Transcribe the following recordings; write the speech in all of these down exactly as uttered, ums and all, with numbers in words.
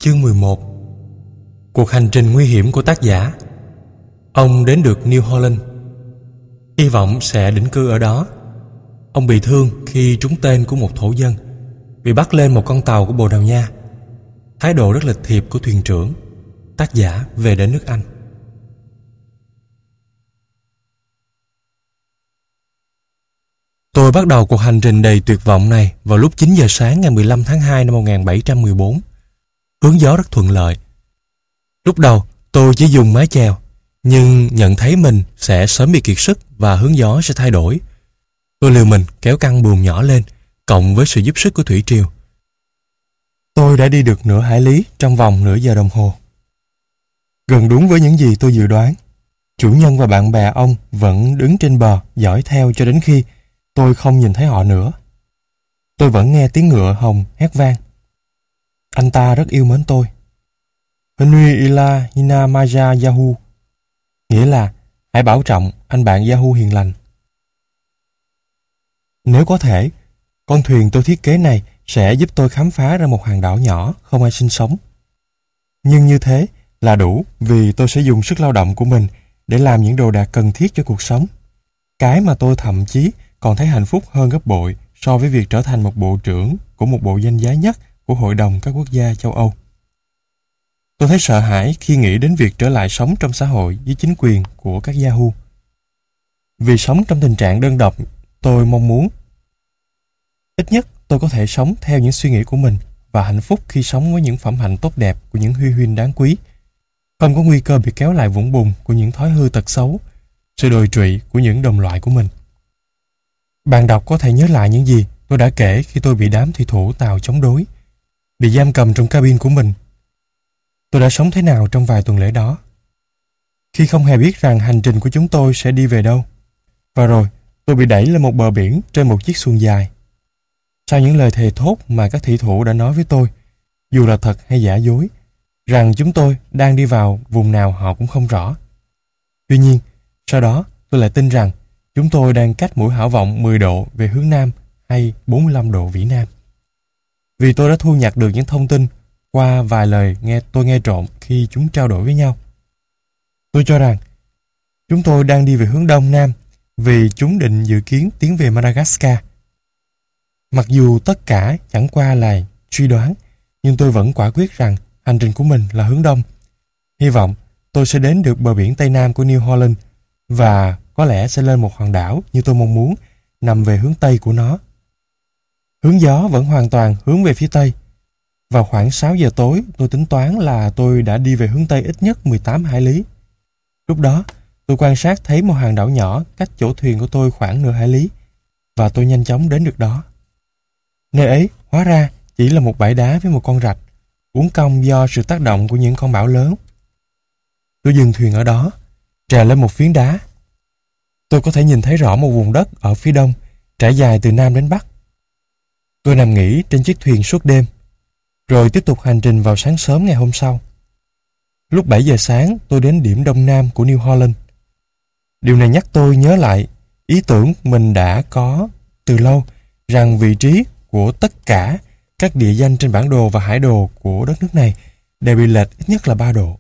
Chương mười một. Cuộc hành trình nguy hiểm của tác giả. Ông đến được New Holland, hy vọng sẽ định cư ở đó. Ông bị thương khi trúng tên của một thổ dân, bị bắt lên một con tàu của Bồ Đào Nha. Thái độ rất lịch thiệp của thuyền trưởng. Tác giả về đến nước Anh. Tôi bắt đầu cuộc hành trình đầy tuyệt vọng này vào lúc chín giờ sáng ngày mười lăm tháng hai năm một nghìn bảy trăm mười bốn. Hướng gió rất thuận lợi. Lúc đầu tôi chỉ dùng mái chèo, nhưng nhận thấy mình sẽ sớm bị kiệt sức và hướng gió sẽ thay đổi. Tôi liều mình kéo căng buồm nhỏ lên, cộng với sự giúp sức của thủy triều. Tôi đã đi được nửa hải lý trong vòng nửa giờ đồng hồ. Gần đúng với những gì tôi dự đoán. Chủ nhân và bạn bè ông vẫn đứng trên bờ dõi theo cho đến khi tôi không nhìn thấy họ nữa. Tôi vẫn nghe tiếng ngựa hồng hét vang. Anh ta rất yêu mến tôi. Henry Ila Hina Maja Yahoo, nghĩa là hãy bảo trọng anh bạn Yahoo hiền lành. Nếu có thể, con thuyền tôi thiết kế này sẽ giúp tôi khám phá ra một hòn đảo nhỏ không ai sinh sống. Nhưng như thế là đủ, vì tôi sẽ dùng sức lao động của mình để làm những đồ đạc cần thiết cho cuộc sống. Cái mà tôi thậm chí còn thấy hạnh phúc hơn gấp bội so với việc trở thành một bộ trưởng của một bộ danh giá nhất của Hội đồng các quốc gia châu Âu. Tôi thấy sợ hãi khi nghĩ đến việc trở lại sống trong xã hội với chính quyền của các Yahoo. Vì sống trong tình trạng đơn độc, tôi mong muốn ít nhất tôi có thể sống theo những suy nghĩ của mình và hạnh phúc khi sống với những phẩm hạnh tốt đẹp của những huy huynh đáng quý, không có nguy cơ bị kéo lại vũng bùn của những thói hư tật xấu, sự đồi trụy của những đồng loại của mình. Bạn đọc có thể nhớ lại những gì tôi đã kể khi tôi bị đám thủy thủ tàu chống đối, bị giam cầm trong cabin của mình. Tôi đã sống thế nào trong vài tuần lễ đó, khi không hề biết rằng hành trình của chúng tôi sẽ đi về đâu. Và rồi tôi bị đẩy lên một bờ biển trên một chiếc xuồng dài. Sau những lời thề thốt mà các thủy thủ đã nói với tôi, dù là thật hay giả dối, rằng chúng tôi đang đi vào vùng nào họ cũng không rõ. Tuy nhiên, sau đó tôi lại tin rằng chúng tôi đang cách mũi Hảo Vọng mười độ về hướng Nam hay bốn mươi lăm độ vĩ Nam. Vì tôi đã thu nhặt được những thông tin qua vài lời nghe tôi nghe trộm khi chúng trao đổi với nhau. Tôi cho rằng chúng tôi đang đi về hướng Đông Nam vì chúng định dự kiến tiến về Madagascar. Mặc dù tất cả chẳng qua là suy đoán, nhưng tôi vẫn quả quyết rằng hành trình của mình là hướng Đông. Hy vọng tôi sẽ đến được bờ biển Tây Nam của New Holland và có lẽ sẽ lên một hòn đảo như tôi mong muốn, nằm về hướng Tây của nó. Hướng gió vẫn hoàn toàn hướng về phía Tây. Vào khoảng sáu giờ tối, tôi tính toán là tôi đã đi về hướng Tây ít nhất mười tám hải lý. Lúc đó, tôi quan sát thấy một hòn đảo nhỏ cách chỗ thuyền của tôi khoảng nửa hải lý, và tôi nhanh chóng đến được đó. Nơi ấy hóa ra chỉ là một bãi đá với một con rạch, uốn cong do sự tác động của những con bão lớn. Tôi dừng thuyền ở đó, trèo lên một phiến đá. Tôi có thể nhìn thấy rõ một vùng đất ở phía đông, trải dài từ Nam đến Bắc. Tôi nằm nghỉ trên chiếc thuyền suốt đêm, rồi tiếp tục hành trình vào sáng sớm ngày hôm sau. Lúc bảy giờ sáng, tôi đến điểm đông nam của New Holland. Điều này nhắc tôi nhớ lại ý tưởng mình đã có từ lâu rằng vị trí của tất cả các địa danh trên bản đồ và hải đồ của đất nước này đều bị lệch ít nhất là ba độ.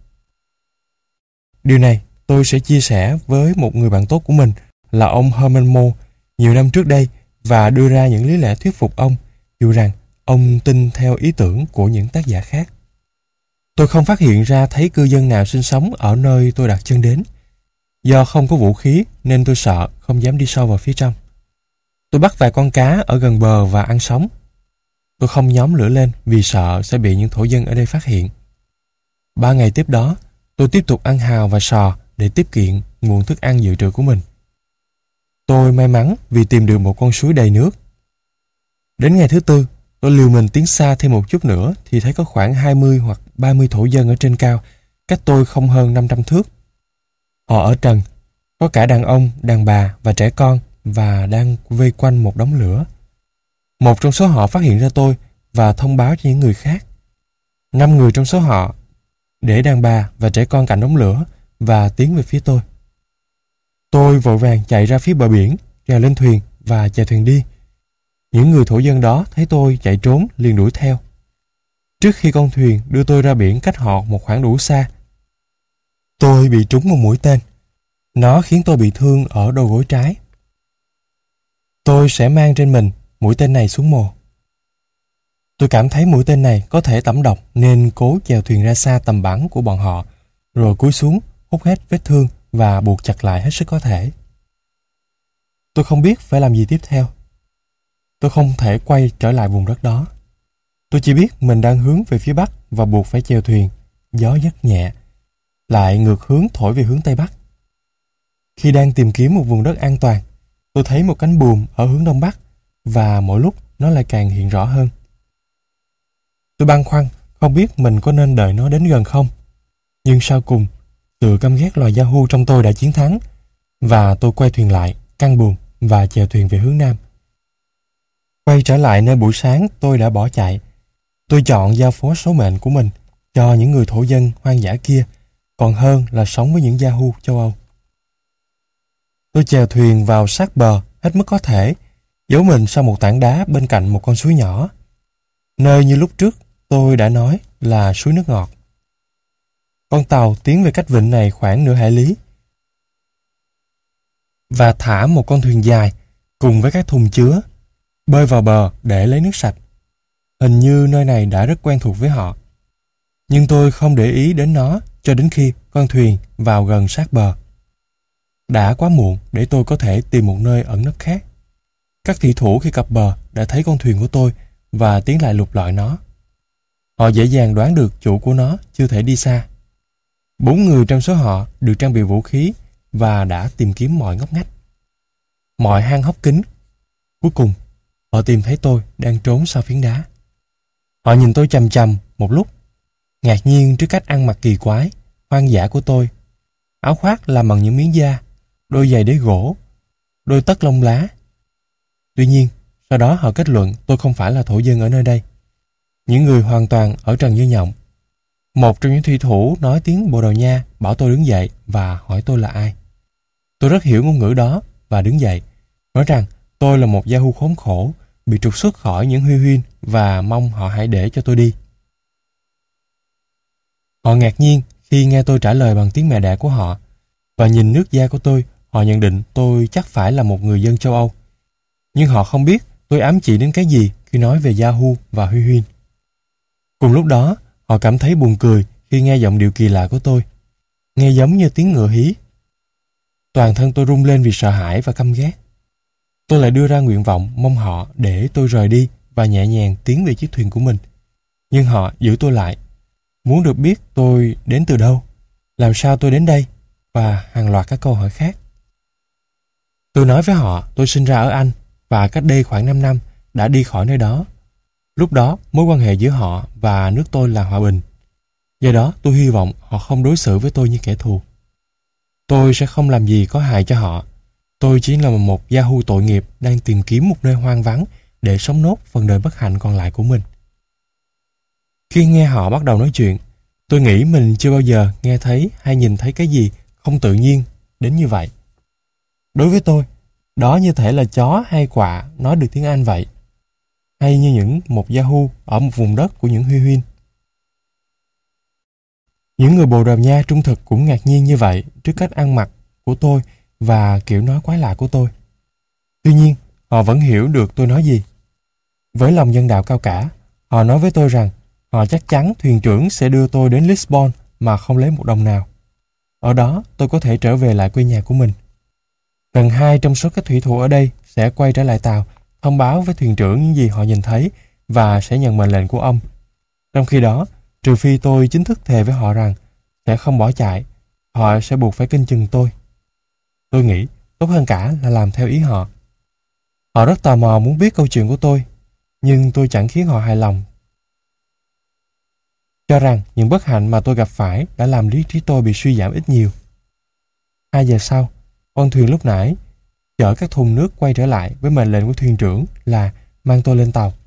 Điều này tôi sẽ chia sẻ với một người bạn tốt của mình là ông Herman Moore nhiều năm trước đây và đưa ra những lý lẽ thuyết phục ông, dù rằng ông tin theo ý tưởng của những tác giả khác. Tôi không phát hiện ra thấy cư dân nào sinh sống ở nơi tôi đặt chân đến. Do không có vũ khí nên tôi sợ, không dám đi sâu vào phía trong. Tôi bắt vài con cá ở gần bờ và ăn sống. Tôi không nhóm lửa lên vì sợ sẽ bị những thổ dân ở đây phát hiện. Ba ngày tiếp đó, tôi tiếp tục ăn hào và sò để tiếp kiện nguồn thức ăn dự trữ của mình. Tôi may mắn vì tìm được một con suối đầy nước. Đến ngày thứ tư, tôi liều mình tiến xa thêm một chút nữa thì thấy có khoảng hai mươi hoặc ba mươi thổ dân ở trên cao, cách tôi không hơn năm trăm thước. Họ ở trần, có cả đàn ông, đàn bà và trẻ con và đang vây quanh một đống lửa. Một trong số họ phát hiện ra tôi và thông báo cho những người khác. Năm người trong số họ để đàn bà và trẻ con cạnh đống lửa và tiến về phía tôi. Tôi vội vàng chạy ra phía bờ biển, trèo lên thuyền và chèo thuyền đi. Những người thổ dân đó thấy tôi chạy trốn liền đuổi theo. Trước khi con thuyền đưa tôi ra biển cách họ một khoảng đủ xa, tôi bị trúng một mũi tên. Nó khiến tôi bị thương ở đầu gối trái. Tôi sẽ mang trên mình mũi tên này xuống mồ. Tôi cảm thấy mũi tên này có thể tẩm độc nên cố chèo thuyền ra xa tầm bắn của bọn họ, rồi cúi xuống hút hết vết thương và buộc chặt lại hết sức có thể. Tôi không biết phải làm gì tiếp theo. Tôi không thể quay trở lại vùng đất đó. Tôi chỉ biết mình đang hướng về phía bắc và buộc phải chèo thuyền. Gió rất nhẹ, lại ngược hướng thổi về hướng tây bắc. Khi đang tìm kiếm một vùng đất an toàn, tôi thấy một cánh buồm ở hướng đông bắc và mỗi lúc nó lại càng hiện rõ hơn. Tôi băn khoăn không biết mình có nên đợi nó đến gần không. Nhưng sau cùng, sự căm ghét loài Yahoo trong tôi đã chiến thắng và tôi quay thuyền lại, căng buồm và chèo thuyền về hướng nam. Quay trở lại nơi buổi sáng tôi đã bỏ chạy. Tôi chọn giao phó số mệnh của mình cho những người thổ dân hoang dã kia, còn hơn là sống với những Yahoo châu Âu. Tôi chèo thuyền vào sát bờ hết mức có thể, giấu mình sau một tảng đá bên cạnh một con suối nhỏ, nơi như lúc trước tôi đã nói là suối nước ngọt. Con tàu tiến về cách vịnh này khoảng nửa hải lý và thả một con thuyền dài cùng với các thùng chứa bơi vào bờ để lấy nước sạch. Hình như nơi này đã rất quen thuộc với họ. Nhưng tôi không để ý đến nó cho đến khi con thuyền vào gần sát bờ. Đã quá muộn để tôi có thể tìm một nơi ẩn nấp khác. Các thủy thủ khi cập bờ đã thấy con thuyền của tôi và tiến lại lục lọi nó. Họ dễ dàng đoán được chủ của nó chưa thể đi xa. Bốn người trong số họ được trang bị vũ khí và đã tìm kiếm mọi ngóc ngách, mọi hang hốc kín. Cuối cùng, họ tìm thấy tôi đang trốn sau phiến đá. Họ nhìn tôi chằm chằm một lúc, ngạc nhiên trước cách ăn mặc kỳ quái, hoang dã của tôi. Áo khoác làm bằng những miếng da, đôi giày đế gỗ, đôi tất lông lá. Tuy nhiên, sau đó họ kết luận tôi không phải là thổ dân ở nơi đây. Những người hoàn toàn ở trần như nhộng. Một trong những thủy thủ nói tiếng Bồ Đào Nha bảo tôi đứng dậy và hỏi tôi là ai. Tôi rất hiểu ngôn ngữ đó và đứng dậy, nói rằng tôi là một Yahoo khốn khổ, bị trục xuất khỏi những Huy Huyên và mong họ hãy để cho tôi đi. Họ ngạc nhiên khi nghe tôi trả lời bằng tiếng mẹ đẻ của họ, và nhìn nước da của tôi, họ nhận định tôi chắc phải là một người dân châu Âu. Nhưng họ không biết tôi ám chỉ đến cái gì khi nói về Yahoo và Huy Huyên. Cùng lúc đó, họ cảm thấy buồn cười khi nghe giọng điệu kỳ lạ của tôi, nghe giống như tiếng ngựa hí. Toàn thân tôi rung lên vì sợ hãi và căm ghét. Tôi lại đưa ra nguyện vọng mong họ để tôi rời đi và nhẹ nhàng tiến về chiếc thuyền của mình. Nhưng họ giữ tôi lại, muốn được biết tôi đến từ đâu, làm sao tôi đến đây, và hàng loạt các câu hỏi khác. Tôi nói với họ tôi sinh ra ở Anh và cách đây khoảng năm năm đã đi khỏi nơi đó. Lúc đó mối quan hệ giữa họ và nước tôi là hòa bình. Do đó tôi hy vọng họ không đối xử với tôi như kẻ thù. Tôi sẽ không làm gì có hại cho họ. Tôi chỉ là một Yahoo tội nghiệp đang tìm kiếm một nơi hoang vắng để sống nốt phần đời bất hạnh còn lại của mình. Khi nghe họ bắt đầu nói chuyện, tôi nghĩ mình chưa bao giờ nghe thấy hay nhìn thấy cái gì không tự nhiên đến như vậy. Đối với tôi, đó như thể là chó hay quạ nói được tiếng Anh vậy, hay như những một Yahoo ở một vùng đất của những Huy Huyên. Những người Bồ Đào Nha trung thực cũng ngạc nhiên như vậy trước cách ăn mặc của tôi và kiểu nói quái lạ của tôi. Tuy nhiên, họ vẫn hiểu được tôi nói gì. Với lòng nhân đạo cao cả, họ nói với tôi rằng họ chắc chắn thuyền trưởng sẽ đưa tôi đến Lisbon mà không lấy một đồng nào. Ở đó, tôi có thể trở về lại quê nhà của mình. Gần hai trong số các thủy thủ ở đây sẽ quay trở lại tàu, thông báo với thuyền trưởng những gì họ nhìn thấy và sẽ nhận mệnh lệnh của ông. Trong khi đó, trừ phi tôi chính thức thề với họ rằng sẽ không bỏ chạy, họ sẽ buộc phải canh chừng tôi. Tôi nghĩ tốt hơn cả là làm theo ý họ. Họ rất tò mò muốn biết câu chuyện của tôi, nhưng tôi chẳng khiến họ hài lòng. Cho rằng những bất hạnh mà tôi gặp phải đã làm lý trí tôi bị suy giảm ít nhiều. Hai giờ sau, con thuyền lúc nãy chở các thùng nước quay trở lại với mệnh lệnh của thuyền trưởng là mang tôi lên tàu.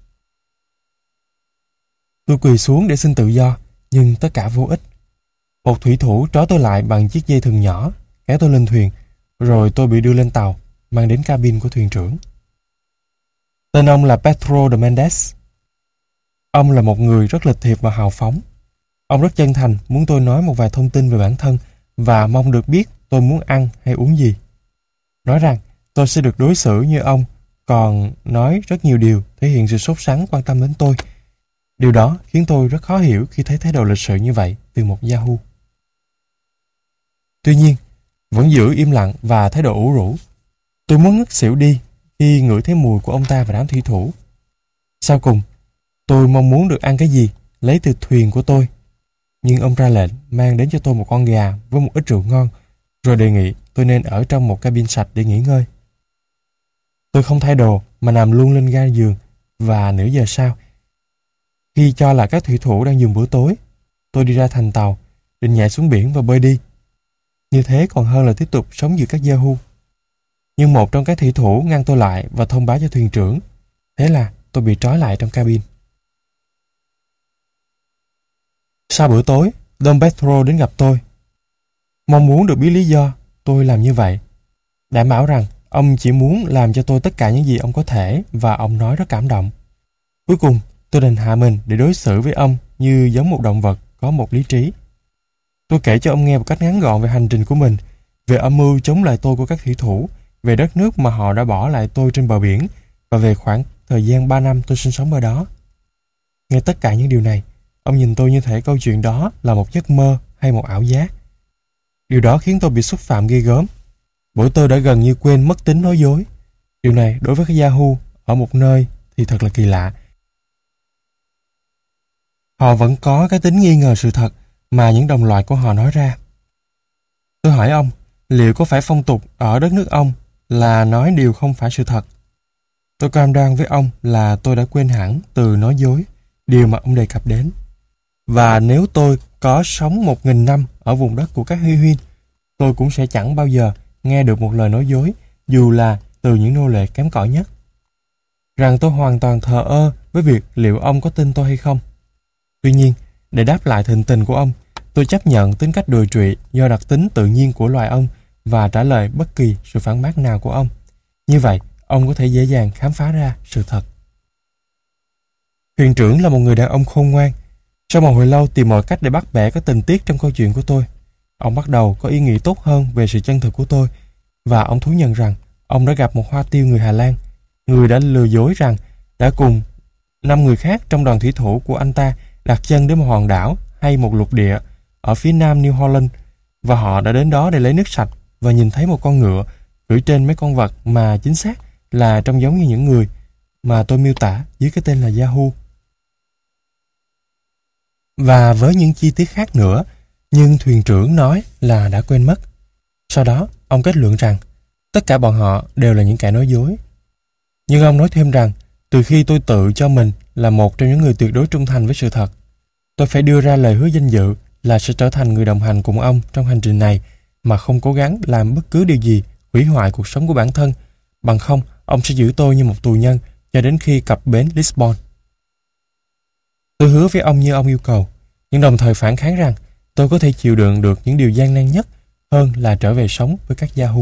Tôi quỳ xuống để xin tự do, nhưng tất cả vô ích. Một thủy thủ trói tôi lại bằng chiếc dây thừng nhỏ, kéo tôi lên thuyền, rồi tôi bị đưa lên tàu, mang đến cabin của thuyền trưởng. Tên ông là Pedro de Mendes. Ông là một người rất lịch thiệp và hào phóng. Ông rất chân thành muốn tôi nói một vài thông tin về bản thân và mong được biết tôi muốn ăn hay uống gì. Nói rằng tôi sẽ được đối xử như ông, còn nói rất nhiều điều thể hiện sự sốt sắng quan tâm đến tôi. Điều đó khiến tôi rất khó hiểu khi thấy thái độ lịch sự như vậy từ một Yahoo. Tuy nhiên, vẫn giữ im lặng và thái độ ủ rũ. Tôi muốn ngất xỉu đi khi ngửi thấy mùi của ông ta và đám thủy thủ. Sau cùng, tôi mong muốn được ăn cái gì lấy từ thuyền của tôi. Nhưng ông ra lệnh mang đến cho tôi một con gà với một ít rượu ngon, rồi đề nghị tôi nên ở trong một cabin sạch để nghỉ ngơi. Tôi không thay đồ mà nằm luôn lên ga giường, và nửa giờ sau, khi cho là các thủy thủ đang dùng bữa tối, tôi đi ra thành tàu, định nhảy xuống biển và bơi đi. Như thế còn hơn là tiếp tục sống giữa các Yahoo. Nhưng một trong các thủy thủ ngăn tôi lại và thông báo cho thuyền trưởng. Thế là tôi bị trói lại trong cabin. Sau bữa tối, Don Pedro đến gặp tôi. Mong muốn được biết lý do tôi làm như vậy. Đảm bảo rằng ông chỉ muốn làm cho tôi tất cả những gì ông có thể, và ông nói rất cảm động. Cuối cùng, tôi đành hạ mình để đối xử với ông như giống một động vật có một lý trí. Tôi kể cho ông nghe một cách ngắn gọn về hành trình của mình, về âm mưu chống lại tôi của các thủy thủ, về đất nước mà họ đã bỏ lại tôi trên bờ biển, và về khoảng thời gian ba năm tôi sinh sống ở đó. Nghe tất cả những điều này, ông nhìn tôi như thể câu chuyện đó là một giấc mơ hay một ảo giác. Điều đó khiến tôi bị xúc phạm ghê gớm, bởi tôi đã gần như quên mất tính nói dối. Điều này đối với cái Yahoo ở một nơi thì thật là kỳ lạ. Họ vẫn có cái tính nghi ngờ sự thật mà những đồng loại của họ nói ra. Tôi hỏi ông, liệu có phải phong tục ở đất nước ông là nói điều không phải sự thật? Tôi cam đoan với ông là tôi đã quên hẳn từ nói dối, điều mà ông đề cập đến. Và nếu tôi có sống một nghìn năm ở vùng đất của các Huy Huyên, tôi cũng sẽ chẳng bao giờ nghe được một lời nói dối, dù là từ những nô lệ kém cỏi nhất. Rằng tôi hoàn toàn thờ ơ với việc liệu ông có tin tôi hay không. Tuy nhiên, để đáp lại thịnh tình của ông, tôi chấp nhận tính cách đồi trụy do đặc tính tự nhiên của loài ông và trả lời bất kỳ sự phản bác nào của ông. Như vậy, ông có thể dễ dàng khám phá ra sự thật. Thuyền trưởng là một người đàn ông khôn ngoan. Sau một hồi lâu tìm mọi cách để bắt bẻ các tình tiết trong câu chuyện của tôi, ông bắt đầu có ý nghĩ tốt hơn về sự chân thực của tôi, và ông thú nhận rằng ông đã gặp một hoa tiêu người Hà Lan, người đã lừa dối rằng đã cùng năm người khác trong đoàn thủy thủ của anh ta đặt chân đến một hòn đảo hay một lục địa ở phía nam New Holland, và họ đã đến đó để lấy nước sạch và nhìn thấy một con ngựa cưỡi trên mấy con vật mà chính xác là trông giống như những người mà tôi miêu tả dưới cái tên là Yahoo. Và với những chi tiết khác nữa, nhưng thuyền trưởng nói là đã quên mất. Sau đó, ông kết luận rằng tất cả bọn họ đều là những kẻ nói dối. Nhưng ông nói thêm rằng từ khi tôi tự cho mình là một trong những người tuyệt đối trung thành với sự thật, tôi phải đưa ra lời hứa danh dự là sẽ trở thành người đồng hành cùng ông trong hành trình này mà không cố gắng làm bất cứ điều gì hủy hoại cuộc sống của bản thân. Bằng không, ông sẽ giữ tôi như một tù nhân cho đến khi cập bến Lisbon. Tôi hứa với ông như ông yêu cầu, nhưng đồng thời phản kháng rằng tôi có thể chịu đựng được những điều gian nan nhất hơn là trở về sống với các Yahoo.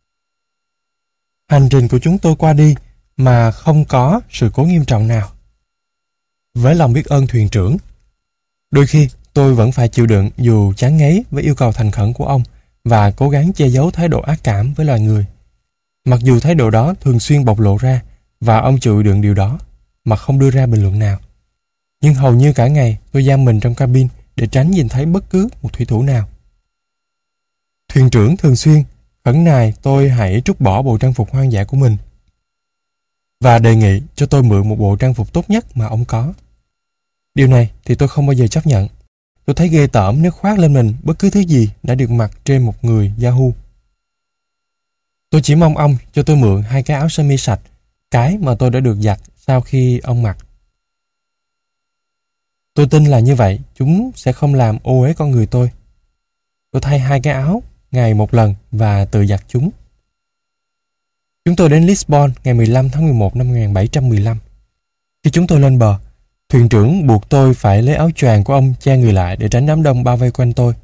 Hành trình của chúng tôi qua đi mà không có sự cố nghiêm trọng nào. Với lòng biết ơn thuyền trưởng, đôi khi tôi vẫn phải chịu đựng dù chán ngấy với yêu cầu thành khẩn của ông và cố gắng che giấu thái độ ác cảm với loài người. Mặc dù thái độ đó thường xuyên bộc lộ ra và ông chịu đựng điều đó mà không đưa ra bình luận nào. Nhưng hầu như cả ngày tôi giam mình trong cabin để tránh nhìn thấy bất cứ một thủy thủ nào. Thuyền trưởng thường xuyên khẩn nài tôi hãy trút bỏ bộ trang phục hoang dã của mình và đề nghị cho tôi mượn một bộ trang phục tốt nhất mà ông có. Điều này thì tôi không bao giờ chấp nhận. Tôi thấy ghê tởm nếu khoác lên mình bất cứ thứ gì đã được mặc trên một người Yahoo. Tôi chỉ mong ông cho tôi mượn hai cái áo sơ mi sạch, cái mà tôi đã được giặt sau khi ông mặc. Tôi tin là như vậy chúng sẽ không làm ô uế con người tôi. Tôi thay hai cái áo ngày một lần và tự giặt chúng. Chúng tôi đến Lisbon ngày mười lăm tháng mười một năm một nghìn bảy trăm mười lăm. Khi chúng tôi lên bờ, thuyền trưởng buộc tôi phải lấy áo choàng của ông che người lại để tránh đám đông bao vây quanh tôi.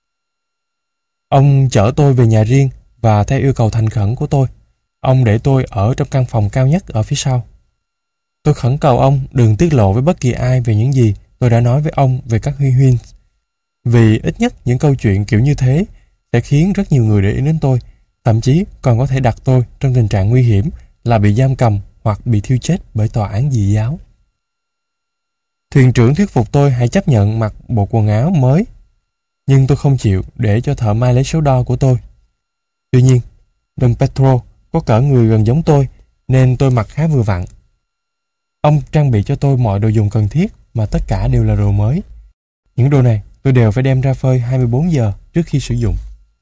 Ông chở tôi về nhà riêng và theo yêu cầu thành khẩn của tôi, ông để tôi ở trong căn phòng cao nhất ở phía sau. Tôi khẩn cầu ông đừng tiết lộ với bất kỳ ai về những gì tôi đã nói với ông về các Huy Huynh. Vì ít nhất những câu chuyện kiểu như thế sẽ khiến rất nhiều người để ý đến tôi, thậm chí còn có thể đặt tôi trong tình trạng nguy hiểm là bị giam cầm hoặc bị thiêu chết bởi tòa án dị giáo. Thuyền trưởng thuyết phục tôi hãy chấp nhận mặc bộ quần áo mới, nhưng tôi không chịu để cho thợ may lấy số đo của tôi. Tuy nhiên, Don Pedro có cỡ người gần giống tôi, nên tôi mặc khá vừa vặn. Ông trang bị cho tôi mọi đồ dùng cần thiết mà tất cả đều là đồ mới. Những đồ này tôi đều phải đem ra phơi hai mươi bốn giờ trước khi sử dụng.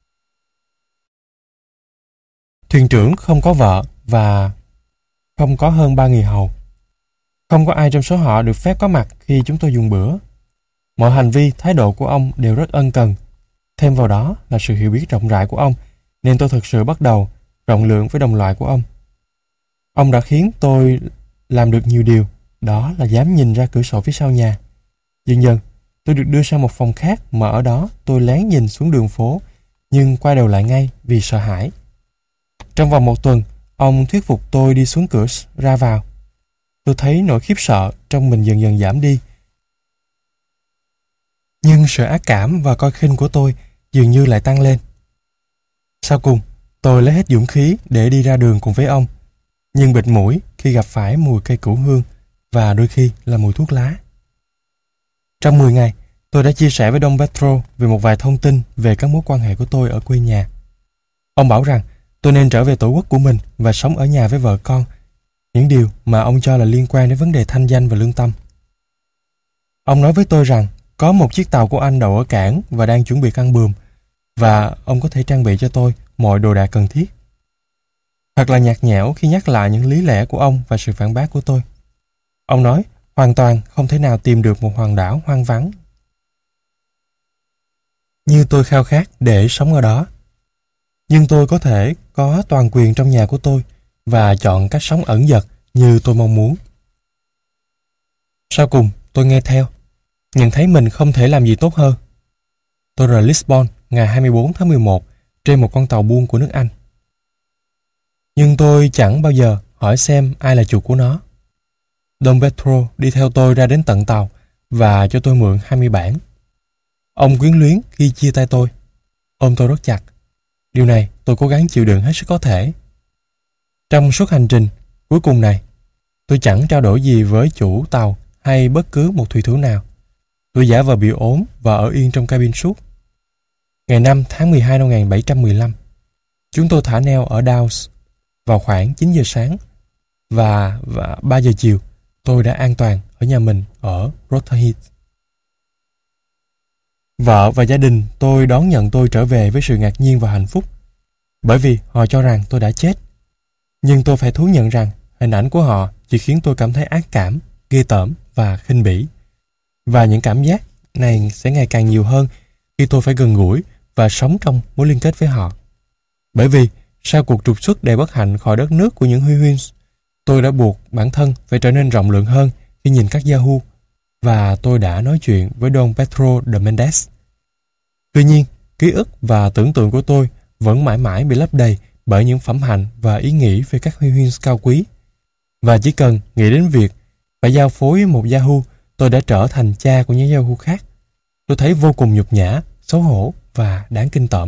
Thuyền trưởng không có vợ và không có hơn ba người hầu. Không có ai trong số họ được phép có mặt khi chúng tôi dùng bữa. Mọi hành vi, thái độ của ông đều rất ân cần. Thêm vào đó là sự hiểu biết rộng rãi của ông, nên tôi thực sự bắt đầu rộng lượng với đồng loại của ông. Ông đã khiến tôi làm được nhiều điều, đó là dám nhìn ra cửa sổ phía sau nhà. Dần dần, tôi được đưa sang một phòng khác mà ở đó tôi lén nhìn xuống đường phố, nhưng quay đầu lại ngay vì sợ hãi. Trong vòng một tuần, ông thuyết phục tôi đi xuống cửa ra vào. Tôi thấy nỗi khiếp sợ trong mình dần dần giảm đi. Nhưng sự ác cảm và coi khinh của tôi dường như lại tăng lên. Sau cùng, tôi lấy hết dũng khí để đi ra đường cùng với ông, nhưng bịt mũi khi gặp phải mùi cây cửu hương và đôi khi là mùi thuốc lá. Trong mười ngày, tôi đã chia sẻ với Don Pedro về một vài thông tin về các mối quan hệ của tôi ở quê nhà. Ông bảo rằng tôi nên trở về tổ quốc của mình và sống ở nhà với vợ con, những điều mà ông cho là liên quan đến vấn đề thanh danh và lương tâm. Ông nói với tôi rằng có một chiếc tàu của anh đậu ở cảng và đang chuẩn bị căng buồm, và ông có thể trang bị cho tôi mọi đồ đạc cần thiết. Thật là nhạt nhẽo khi nhắc lại những lý lẽ của ông và sự phản bác của tôi. Ông nói hoàn toàn không thể nào tìm được một hòn đảo hoang vắng như tôi khao khát để sống ở đó. Nhưng tôi có thể có toàn quyền trong nhà của tôi và chọn cách sống ẩn dật như tôi mong muốn. Sau cùng, tôi nghe theo, nhận thấy mình không thể làm gì tốt hơn. Tôi rời Lisbon ngày hai mươi bốn tháng mười một trên một con tàu buôn của nước Anh. Nhưng tôi chẳng bao giờ hỏi xem ai là chủ của nó. Don Pedro đi theo tôi ra đến tận tàu và cho tôi mượn hai mươi bảng. Ông quyến luyến khi chia tay tôi, ôm tôi rất chặt. Điều này tôi cố gắng chịu đựng hết sức có thể. Trong suốt hành trình cuối cùng này, tôi chẳng trao đổi gì với chủ tàu hay bất cứ một thủy thủ nào. Tôi giả vờ bị ốm và ở yên trong cabin suốt. Ngày năm tháng mười hai năm một nghìn bảy trăm mười lăm, chúng tôi thả neo ở Downs vào khoảng chín giờ sáng và, và ba giờ chiều tôi đã an toàn ở nhà mình ở Rotherhithe. Vợ và gia đình tôi đón nhận tôi trở về với sự ngạc nhiên và hạnh phúc, bởi vì họ cho rằng tôi đã chết. Nhưng tôi phải thú nhận rằng hình ảnh của họ chỉ khiến tôi cảm thấy ác cảm, ghê tởm và khinh bỉ. Và những cảm giác này sẽ ngày càng nhiều hơn khi tôi phải gần gũi và sống trong mối liên kết với họ. Bởi vì sau cuộc trục xuất đầy bất hạnh khỏi đất nước của những Huy Huynh, tôi đã buộc bản thân phải trở nên rộng lượng hơn khi nhìn các Yahoo, và tôi đã nói chuyện với Don Pedro de Mendes. Tuy nhiên, ký ức và tưởng tượng của tôi vẫn mãi mãi bị lấp đầy bởi những phẩm hạnh và ý nghĩ về các Huy Huynh cao quý. Và chỉ cần nghĩ đến việc phải giao phối với một Yahoo, tôi đã trở thành cha của những Yahoo khác. Tôi thấy vô cùng nhục nhã, xấu hổ và đáng kinh tởm.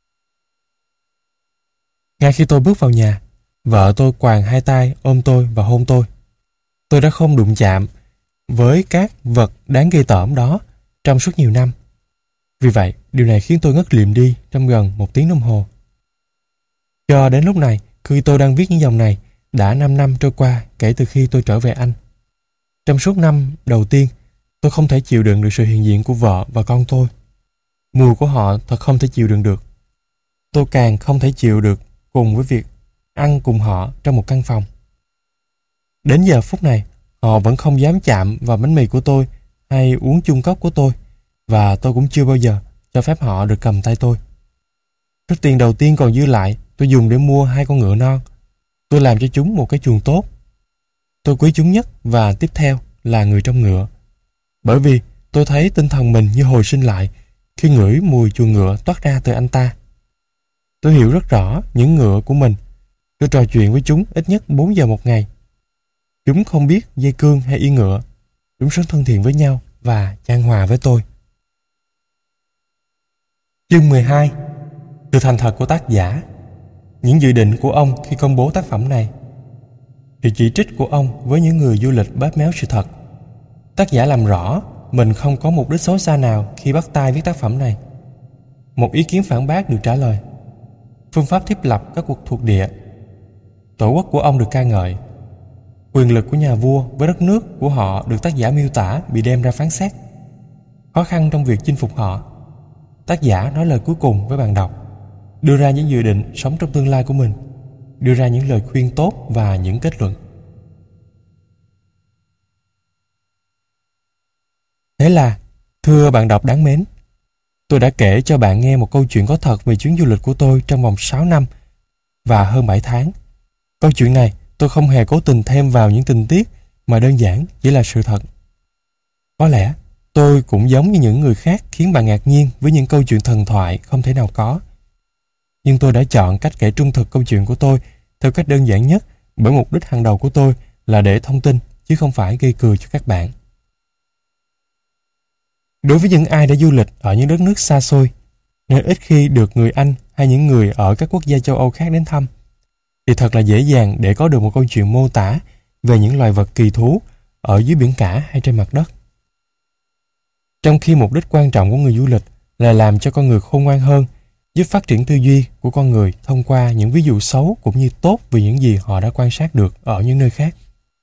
Ngay khi tôi bước vào nhà, vợ tôi quàng hai tay ôm tôi và hôn tôi. Tôi đã không đụng chạm với các vật đáng ghê tởm đó trong suốt nhiều năm. Vì vậy, điều này khiến tôi ngất lịm đi trong gần một tiếng đồng hồ. Cho đến lúc này, khi tôi đang viết những dòng này, đã năm năm trôi qua kể từ khi tôi trở về Anh. Trong suốt năm đầu tiên, tôi không thể chịu đựng được sự hiện diện của vợ và con tôi. Mùi của họ thật không thể chịu đựng được. Tôi càng không thể chịu được cùng với việc ăn cùng họ trong một căn phòng. Đến giờ phút này, họ vẫn không dám chạm vào bánh mì của tôi hay uống chung cốc của tôi, và tôi cũng chưa bao giờ cho phép họ được cầm tay tôi. Số tiền đầu tiên còn dư lại, tôi dùng để mua hai con ngựa non. Tôi làm cho chúng một cái chuồng tốt. Tôi quý chúng nhất và tiếp theo là người trong ngựa. Bởi vì tôi thấy tinh thần mình như hồi sinh lại khi ngửi mùi chuồng ngựa toát ra từ anh ta. Tôi hiểu rất rõ những ngựa của mình. Tôi trò chuyện với chúng ít nhất bốn giờ một ngày. Chúng không biết dây cương hay yên ngựa. Chúng sống thân thiện với nhau và chan hòa với tôi. Chương mười hai. Sự thành thật của tác giả. Những dự định của ông khi công bố tác phẩm này. Sự chỉ trích của ông với những người du lịch bóp méo sự thật. Tác giả làm rõ mình không có mục đích xấu xa nào khi bắt tay viết tác phẩm này. Một ý kiến phản bác được trả lời. Phương pháp thiết lập các cuộc thuộc địa. Tổ quốc của ông được ca ngợi. Quyền lực của nhà vua với đất nước của họ được tác giả miêu tả bị đem ra phán xét. Khó khăn trong việc chinh phục họ. Tác giả nói lời cuối cùng với bạn đọc, đưa ra những dự định sống trong tương lai của mình, đưa ra những lời khuyên tốt và những kết luận. Thế là, thưa bạn đọc đáng mến, tôi đã kể cho bạn nghe một câu chuyện có thật về chuyến du lịch của tôi trong vòng sáu năm và hơn bảy tháng. Câu chuyện này tôi không hề cố tình thêm vào những tình tiết mà đơn giản chỉ là sự thật. Có lẽ tôi cũng giống như những người khác khiến bạn ngạc nhiên với những câu chuyện thần thoại không thể nào có. Nhưng tôi đã chọn cách kể trung thực câu chuyện của tôi theo cách đơn giản nhất bởi mục đích hàng đầu của tôi là để thông tin chứ không phải gây cười cho các bạn. Đối với những ai đã du lịch ở những đất nước xa xôi, nên ít khi được người Anh hay những người ở các quốc gia châu Âu khác đến thăm, thì thật là dễ dàng để có được một câu chuyện mô tả về những loài vật kỳ thú ở dưới biển cả hay trên mặt đất. Trong khi mục đích quan trọng của người du lịch là làm cho con người khôn ngoan hơn, giúp phát triển tư duy của con người thông qua những ví dụ xấu cũng như tốt về những gì họ đã quan sát được ở những nơi khác.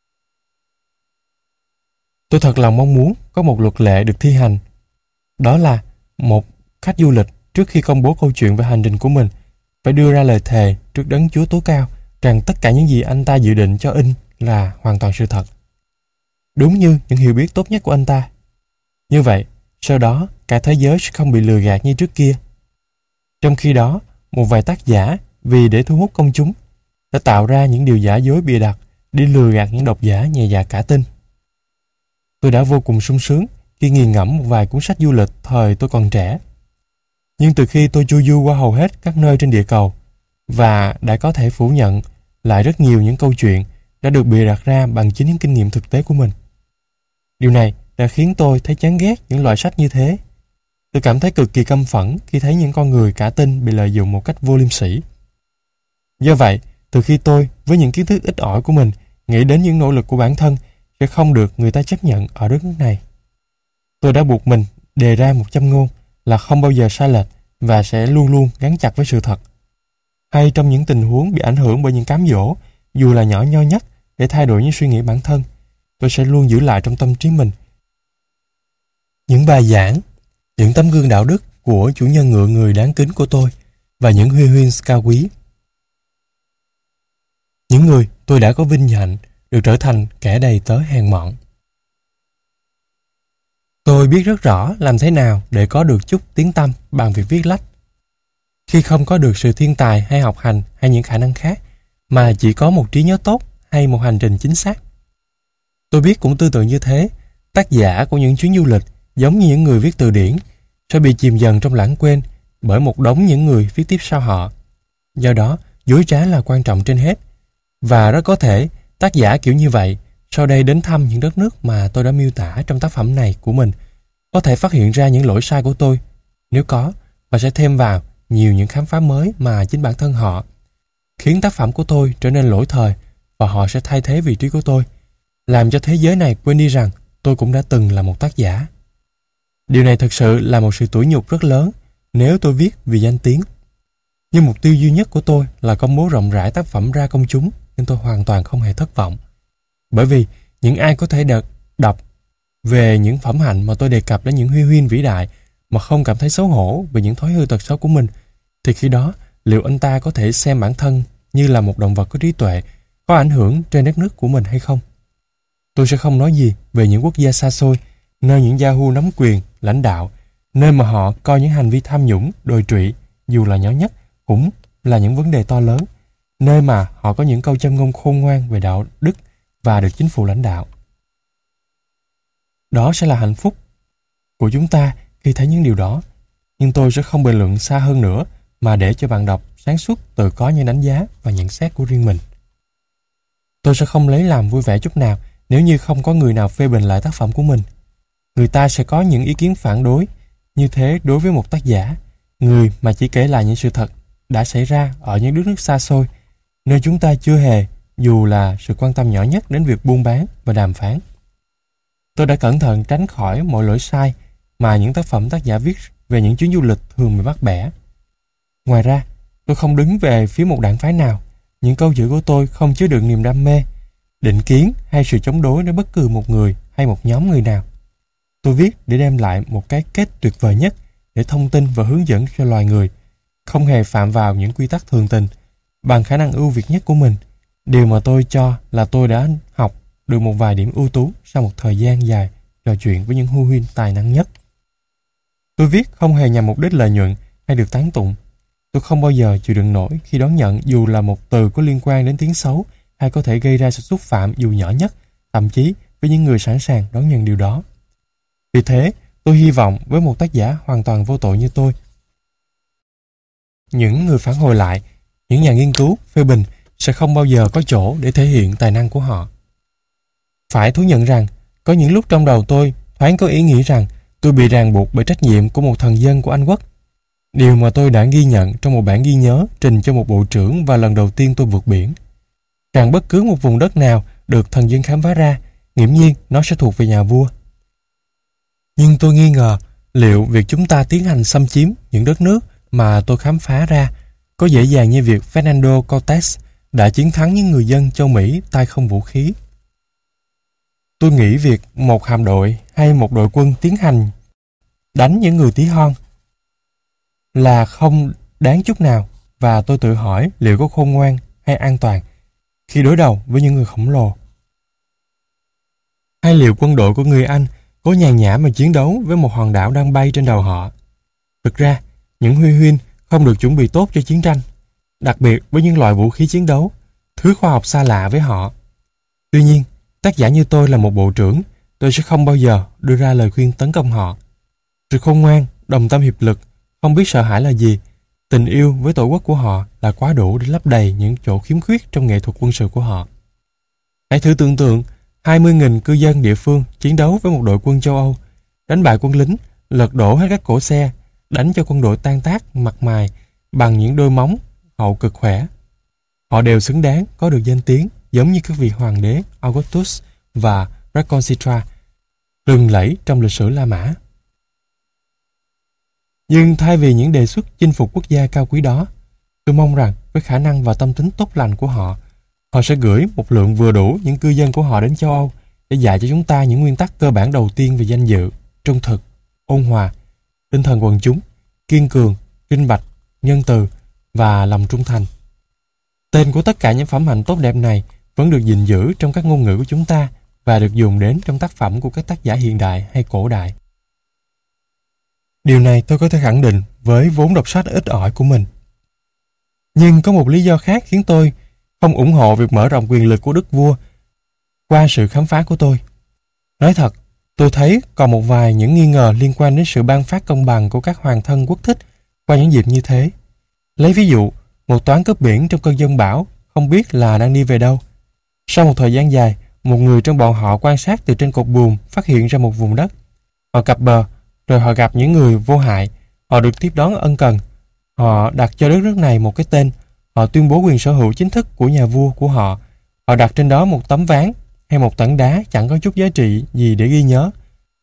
Tôi thật lòng mong muốn có một luật lệ được thi hành. Đó là một khách du lịch trước khi công bố câu chuyện về hành trình của mình phải đưa ra lời thề trước đấng Chúa tối cao rằng tất cả những gì anh ta dự định cho in là hoàn toàn sự thật. Đúng như những hiểu biết tốt nhất của anh ta. Như vậy, sau đó cả thế giới sẽ không bị lừa gạt như trước kia. Trong khi đó, một vài tác giả vì để thu hút công chúng đã tạo ra những điều giả dối bịa đặt để lừa gạt những độc giả nhẹ dạ cả tin. Tôi đã vô cùng sung sướng khi nghiền ngẫm một vài cuốn sách du lịch thời tôi còn trẻ. Nhưng từ khi tôi chu du qua hầu hết các nơi trên địa cầu và đã có thể phủ nhận lại rất nhiều những câu chuyện đã được bịa đặt ra bằng chính những kinh nghiệm thực tế của mình. Điều này đã khiến tôi thấy chán ghét những loại sách như thế. Tôi cảm thấy cực kỳ căm phẫn khi thấy những con người cả tin bị lợi dụng một cách vô liêm sỉ. Do vậy, từ khi tôi, với những kiến thức ít ỏi của mình, nghĩ đến những nỗ lực của bản thân sẽ không được người ta chấp nhận ở đất nước này, tôi đã buộc mình đề ra một châm ngôn là không bao giờ sai lệch và sẽ luôn luôn gắn chặt với sự thật. Hay trong những tình huống bị ảnh hưởng bởi những cám dỗ, dù là nhỏ nho nhất để thay đổi những suy nghĩ bản thân, tôi sẽ luôn giữ lại trong tâm trí mình những bài giảng, những tấm gương đạo đức của chủ nhân ngựa người đáng kính của tôi và những huy huynh cao quý. Những người tôi đã có vinh hạnh được trở thành kẻ đầy tớ hèn mọn. Tôi biết rất rõ làm thế nào để có được chút tiếng tăm bằng việc viết lách. Khi không có được sự thiên tài hay học hành hay những khả năng khác, mà chỉ có một trí nhớ tốt hay một hành trình chính xác. Tôi biết cũng tương tự như thế, tác giả của những chuyến du lịch giống như những người viết từ điển sẽ bị chìm dần trong lãng quên bởi một đống những người viết tiếp sau họ. Do đó, dối trá là quan trọng trên hết. Và rất có thể tác giả kiểu như vậy sau đây đến thăm những đất nước mà tôi đã miêu tả trong tác phẩm này của mình có thể phát hiện ra những lỗi sai của tôi, nếu có, và sẽ thêm vào nhiều những khám phá mới mà chính bản thân họ, khiến tác phẩm của tôi trở nên lỗi thời và họ sẽ thay thế vị trí của tôi, làm cho thế giới này quên đi rằng tôi cũng đã từng là một tác giả. Điều này thực sự là một sự tủi nhục rất lớn nếu tôi viết vì danh tiếng. Nhưng mục tiêu duy nhất của tôi là công bố rộng rãi tác phẩm ra công chúng, nên tôi hoàn toàn không hề thất vọng. Bởi vì những ai có thể được đọc về những phẩm hạnh mà tôi đề cập đến những huy huynh vĩ đại mà không cảm thấy xấu hổ về những thói hư tật xấu của mình, thì khi đó liệu anh ta có thể xem bản thân như là một động vật có trí tuệ, có ảnh hưởng trên đất nước của mình hay không? Tôi sẽ không nói gì về những quốc gia xa xôi, nơi những Yahoo nắm quyền, lãnh đạo, nơi mà họ coi những hành vi tham nhũng, đồi trụy, dù là nhỏ nhất, cũng là những vấn đề to lớn, nơi mà họ có những câu châm ngôn khôn ngoan về đạo đức và được chính phủ lãnh đạo. Đó sẽ là hạnh phúc của chúng ta khi thấy những điều đó, nhưng tôi sẽ không bình luận xa hơn nữa mà để cho bạn đọc sáng suốt tự có những đánh giá và nhận xét của riêng mình. Tôi sẽ không lấy làm vui vẻ chút nào nếu như không có người nào phê bình lại tác phẩm của mình. Người ta sẽ có những ý kiến phản đối. Như thế đối với một tác giả, người mà chỉ kể lại những sự thật đã xảy ra ở những đất nước xa xôi, nơi chúng ta chưa hề dù là sự quan tâm nhỏ nhất đến việc buôn bán và đàm phán. Tôi đã cẩn thận tránh khỏi mọi lỗi sai mà những tác phẩm tác giả viết về những chuyến du lịch thường bị bắt bẻ. Ngoài ra, tôi không đứng về phía một đảng phái nào. Những câu chữ của tôi không chứa đựng niềm đam mê, định kiến hay sự chống đối đến bất cứ một người hay một nhóm người nào. Tôi viết để đem lại một cái kết tuyệt vời nhất để thông tin và hướng dẫn cho loài người, không hề phạm vào những quy tắc thường tình, bằng khả năng ưu việt nhất của mình, điều mà tôi cho là tôi đã học được một vài điểm ưu tú sau một thời gian dài trò chuyện với những hưu huynh tài năng nhất. Tôi viết không hề nhằm mục đích lợi nhuận hay được tán tụng. Tôi không bao giờ chịu đựng nổi khi đón nhận dù là một từ có liên quan đến tiếng xấu hay có thể gây ra sự xúc phạm dù nhỏ nhất, thậm chí với những người sẵn sàng đón nhận điều đó. Vì thế, tôi hy vọng với một tác giả hoàn toàn vô tội như tôi, những người phản hồi lại, những nhà nghiên cứu, phê bình sẽ không bao giờ có chỗ để thể hiện tài năng của họ. Phải thú nhận rằng, có những lúc trong đầu tôi thoáng có ý nghĩ rằng tôi bị ràng buộc bởi trách nhiệm của một thần dân của Anh Quốc. Điều mà tôi đã ghi nhận trong một bản ghi nhớ trình cho một bộ trưởng vào lần đầu tiên tôi vượt biển. Rằng bất cứ một vùng đất nào được thần dân khám phá ra, nghiễm nhiên nó sẽ thuộc về nhà vua. Nhưng tôi nghi ngờ liệu việc chúng ta tiến hành xâm chiếm những đất nước mà tôi khám phá ra có dễ dàng như việc Fernando Cortés đã chiến thắng những người dân châu Mỹ tay không vũ khí. Tôi nghĩ việc một hạm đội hay một đội quân tiến hành đánh những người tí hon là không đáng chút nào, và tôi tự hỏi liệu có khôn ngoan hay an toàn khi đối đầu với những người khổng lồ. Hay liệu quân đội của người Anh có nhàn nhã mà chiến đấu với một hòn đảo đang bay trên đầu họ? Thực ra, những huy huynh không được chuẩn bị tốt cho chiến tranh, đặc biệt với những loại vũ khí chiến đấu, thứ khoa học xa lạ với họ. Tuy nhiên, tác giả như tôi là một bộ trưởng, tôi sẽ không bao giờ đưa ra lời khuyên tấn công họ. Sự khôn ngoan, đồng tâm hiệp lực, không biết sợ hãi là gì, tình yêu với tổ quốc của họ là quá đủ để lấp đầy những chỗ khiếm khuyết trong nghệ thuật quân sự của họ. Hãy thử tưởng tượng hai mươi nghìn cư dân địa phương chiến đấu với một đội quân châu Âu, đánh bại quân lính, lật đổ hết các cỗ xe, đánh cho quân đội tan tác mặt mày bằng những đôi móng hậu cực khỏe. Họ đều xứng đáng có được danh tiếng giống như các vị hoàng đế Augustus và Reconsitra lừng lẫy trong lịch sử La Mã. Nhưng thay vì những đề xuất chinh phục quốc gia cao quý đó, tôi mong rằng với khả năng và tâm tính tốt lành của họ, họ sẽ gửi một lượng vừa đủ những cư dân của họ đến châu Âu để dạy cho chúng ta những nguyên tắc cơ bản đầu tiên về danh dự, trung thực, ôn hòa, tinh thần quần chúng, kiên cường, minh bạch, nhân từ và lòng trung thành. Tên của tất cả những phẩm hạnh tốt đẹp này vẫn được gìn giữ trong các ngôn ngữ của chúng ta và được dùng đến trong tác phẩm của các tác giả hiện đại hay cổ đại. Điều này tôi có thể khẳng định với vốn đọc sách ít ỏi của mình. Nhưng có một lý do khác khiến tôi không ủng hộ việc mở rộng quyền lực của đức vua qua sự khám phá của tôi. Nói thật, tôi thấy còn một vài những nghi ngờ liên quan đến sự ban phát công bằng của các hoàng thân quốc thích qua những dịp như thế. Lấy ví dụ, một toán cướp biển trong cơn giông bão không biết là đang đi về đâu. Sau một thời gian dài, một người trong bọn họ quan sát từ trên cột buồm phát hiện ra một vùng đất. Họ cập bờ, rồi họ gặp những người vô hại. Họ được tiếp đón ân cần. Họ đặt cho đất nước này một cái tên. Họ tuyên bố quyền sở hữu chính thức của nhà vua của họ. Họ đặt trên đó một tấm ván hay một tảng đá chẳng có chút giá trị gì để ghi nhớ.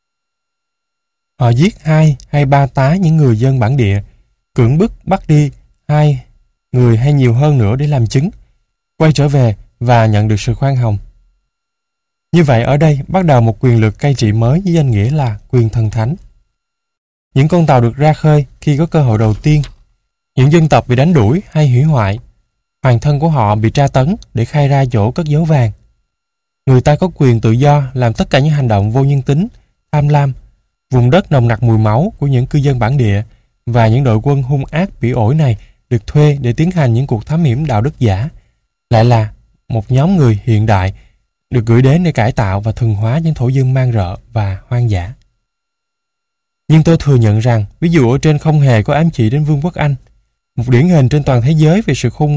Họ giết hai hay ba tá những người dân bản địa, cưỡng bức bắt đi hai người hay nhiều hơn nữa để làm chứng, quay trở về và nhận được sự khoan hồng. Như vậy ở đây bắt đầu một quyền lực cai trị mới với danh nghĩa là quyền thần thánh. Những con tàu được ra khơi khi có cơ hội đầu tiên. Những dân tộc bị đánh đuổi hay hủy hoại. Hoàng thân của họ bị tra tấn để khai ra chỗ cất giấu vàng. Người ta có quyền tự do làm tất cả những hành động vô nhân tính, tham lam. Vùng đất nồng nặc mùi máu của những cư dân bản địa và những đội quân hung ác bỉ ổi này được thuê để tiến hành những cuộc thám hiểm đạo đức giả. Lại là một nhóm người hiện đại được gửi đến để cải tạo và thuần hóa những thổ dân man rợ và hoang dã. Nhưng tôi thừa nhận rằng ví dụ ở trên không hề có ám chỉ đến Vương quốc Anh, một điển hình trên toàn thế giới về sự khôn ngoan,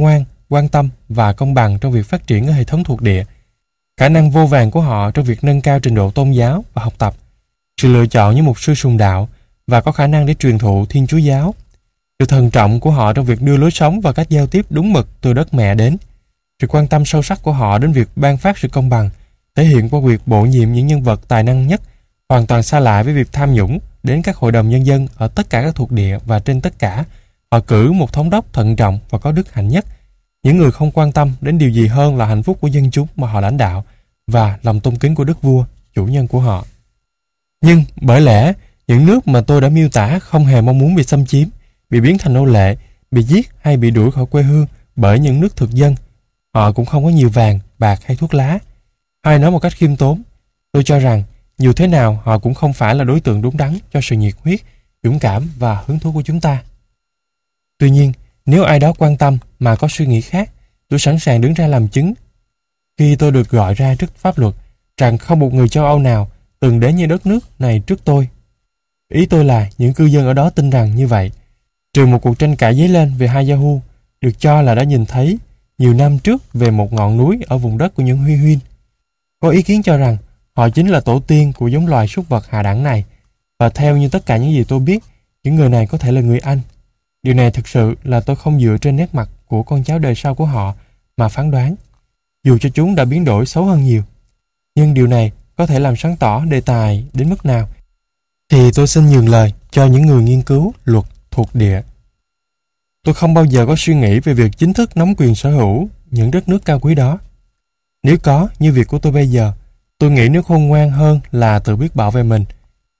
quan tâm và công bằng trong việc phát triển ở hệ thống thuộc địa, khả năng vô vàn của họ trong việc nâng cao trình độ tôn giáo và học tập, sự lựa chọn những mục sư sùng đạo và có khả năng để truyền thụ Thiên Chúa giáo, sự thận trọng của họ trong việc đưa lối sống và cách giao tiếp đúng mực từ đất mẹ đến, sự quan tâm sâu sắc của họ đến việc ban phát sự công bằng, thể hiện qua việc bổ nhiệm những nhân vật tài năng nhất, hoàn toàn xa lạ với việc tham nhũng, đến các hội đồng nhân dân ở tất cả các thuộc địa, và trên tất cả, họ cử một thống đốc thận trọng và có đức hạnh nhất, những người không quan tâm đến điều gì hơn là hạnh phúc của dân chúng mà họ lãnh đạo và lòng tôn kính của đức vua, chủ nhân của họ. Nhưng bởi lẽ những nước mà tôi đã miêu tả không hề mong muốn bị xâm chiếm, bị biến thành nô lệ, bị giết hay bị đuổi khỏi quê hương bởi những nước thực dân, họ cũng không có nhiều vàng, bạc hay thuốc lá. Hay nói một cách khiêm tốn, tôi cho rằng dù thế nào họ cũng không phải là đối tượng đúng đắn cho sự nhiệt huyết, dũng cảm và hứng thú của chúng ta. Tuy nhiên, nếu ai đó quan tâm mà có suy nghĩ khác, tôi sẵn sàng đứng ra làm chứng. Khi tôi được gọi ra trước pháp luật rằng không một người châu Âu nào từng đến như đất nước này trước tôi. Ý tôi là những cư dân ở đó tin rằng như vậy, trừ một cuộc tranh cãi dấy lên về hai Yahoo được cho là đã nhìn thấy nhiều năm trước về một ngọn núi ở vùng đất của những Huy Huynh. Có ý kiến cho rằng họ chính là tổ tiên của giống loài súc vật hạ đẳng này, và theo như tất cả những gì tôi biết, những người này có thể là người Anh. Điều này thực sự là tôi không dựa trên nét mặt của con cháu đời sau của họ mà phán đoán, dù cho chúng đã biến đổi xấu hơn nhiều. Nhưng điều này có thể làm sáng tỏ đề tài đến mức nào, thì tôi xin nhường lời cho những người nghiên cứu luật thuộc địa. Tôi không bao giờ có suy nghĩ về việc chính thức nắm quyền sở hữu những đất nước cao quý đó. Nếu có, như việc của tôi bây giờ, tôi nghĩ nếu khôn ngoan hơn là tự biết bảo vệ mình.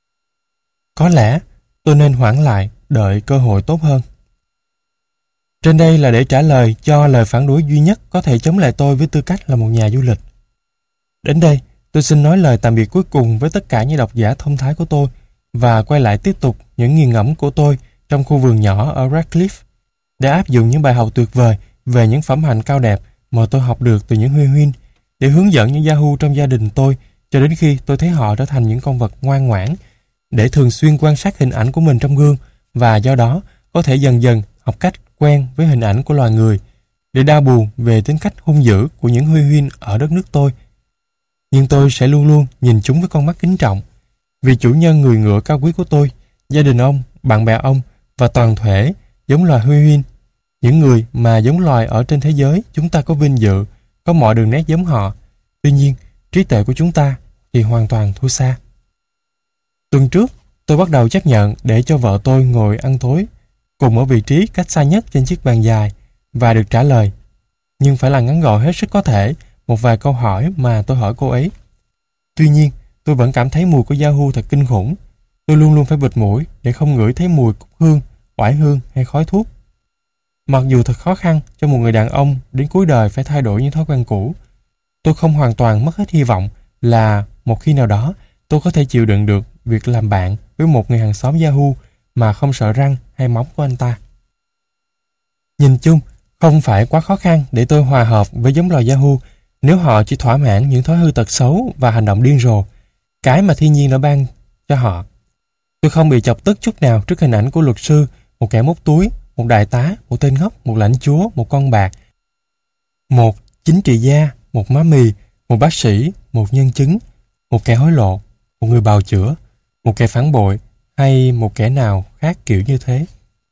Có lẽ tôi nên hoãn lại, đợi cơ hội tốt hơn. Trên đây là để trả lời cho lời phản đối duy nhất có thể chống lại tôi với tư cách là một nhà du lịch. Đến đây, tôi xin nói lời tạm biệt cuối cùng với tất cả những độc giả thông thái của tôi và quay lại tiếp tục những nghiền ngẫm của tôi trong khu vườn nhỏ ở Radcliffe để áp dụng những bài học tuyệt vời về những phẩm hạnh cao đẹp mà tôi học được từ những Huy Huynh để hướng dẫn những Yahoo trong gia đình tôi cho đến khi tôi thấy họ trở thành những con vật ngoan ngoãn, để thường xuyên quan sát hình ảnh của mình trong gương và do đó có thể dần dần học cách quen với hình ảnh của loài người, để đau buồn về tính cách hung dữ của những Huy Huynh ở đất nước tôi. Nhưng tôi sẽ luôn luôn nhìn chúng với con mắt kính trọng, vì chủ nhân người ngựa cao quý của tôi, gia đình ông, bạn bè ông và toàn thể giống loài Huy Huynh, những người mà giống loài ở trên thế giới chúng ta có vinh dự, có mọi đường nét giống họ. Tuy nhiên, trí tuệ của chúng ta thì hoàn toàn thua xa. Tuần trước, tôi bắt đầu chấp nhận để cho vợ tôi ngồi ăn tối cùng ở vị trí cách xa nhất trên chiếc bàn dài và được trả lời, nhưng phải là ngắn gọn hết sức có thể, một vài câu hỏi mà tôi hỏi cô ấy. Tuy nhiên, tôi vẫn cảm thấy mùi của Yahoo thật kinh khủng. Tôi luôn luôn phải bịt mũi để không ngửi thấy mùi cúc hương, oải hương hay khói thuốc. Mặc dù thật khó khăn cho một người đàn ông đến cuối đời phải thay đổi những thói quen cũ, tôi không hoàn toàn mất hết hy vọng là một khi nào đó tôi có thể chịu đựng được việc làm bạn với một người hàng xóm Yahoo mà không sợ răng hay móng của anh ta. Nhìn chung, không phải quá khó khăn để tôi hòa hợp với giống loài Yahoo nếu họ chỉ thỏa mãn những thói hư tật xấu và hành động điên rồ, cái mà thiên nhiên đã ban cho họ. Tôi không bị chọc tức chút nào trước hình ảnh của luật sư, một kẻ móc túi, một đại tá, một tên ngốc, một lãnh chúa, một con bạc, một chính trị gia, một má mì, một bác sĩ, một nhân chứng, một kẻ hối lộ, một người bào chữa, một kẻ phản bội hay một kẻ nào khác kiểu như thế.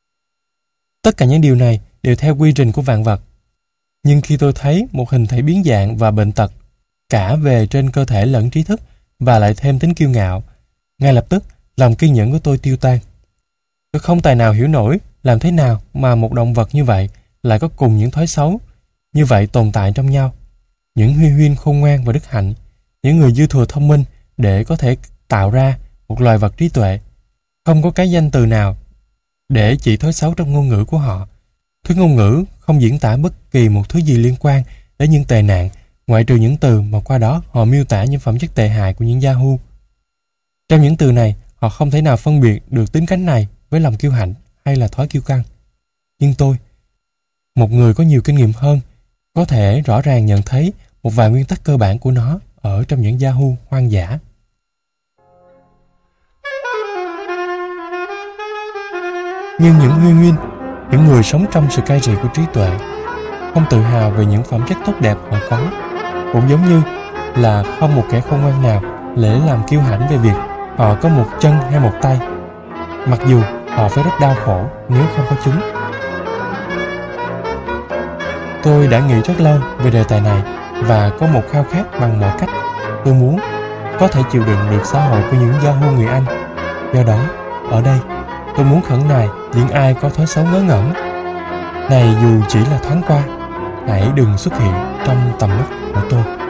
Tất cả những điều này đều theo quy trình của vạn vật. Nhưng khi tôi thấy một hình thể biến dạng và bệnh tật cả về trên cơ thể lẫn trí thức và lại thêm tính kiêu ngạo, ngay lập tức lòng kiên nhẫn của tôi tiêu tan. Tôi không tài nào hiểu nổi làm thế nào mà một động vật như vậy lại có cùng những thói xấu như vậy tồn tại trong nhau. Những Huy Huynh khôn ngoan và đức hạnh, những người dư thừa thông minh để có thể tạo ra một loài vật trí tuệ. Không có cái danh từ nào để chỉ thói xấu trong ngôn ngữ của họ. Thứ ngôn ngữ không diễn tả bất kỳ một thứ gì liên quan đến những tệ nạn, ngoại trừ những từ mà qua đó họ miêu tả những phẩm chất tệ hại của những Yahoo. Trong những từ này, họ không thể nào phân biệt được tính cách này với lòng kiêu hãnh hay là thói kiêu căng. Nhưng tôi, một người có nhiều kinh nghiệm hơn, có thể rõ ràng nhận thấy một vài nguyên tắc cơ bản của nó ở trong những Yahoo hoang dã. Nhưng những Huy Huynh, những người sống trong sự cai trị của trí tuệ, không tự hào về những phẩm chất tốt đẹp họ có. Cũng giống như là không một kẻ khôn ngoan nào lễ làm kiêu hãnh về việc họ có một chân hay một tay, mặc dù họ phải rất đau khổ nếu không có chúng. Tôi đã nghĩ rất lâu về đề tài này và có một khao khát bằng mọi cách. Tôi muốn có thể chịu đựng được xã hội của những Yahoo người Anh. Do đó, ở đây, tôi muốn khẩn nài những ai có thói xấu ngớ ngẩn này, dù chỉ là thoáng qua, hãy đừng xuất hiện trong tầm mắt của tôi.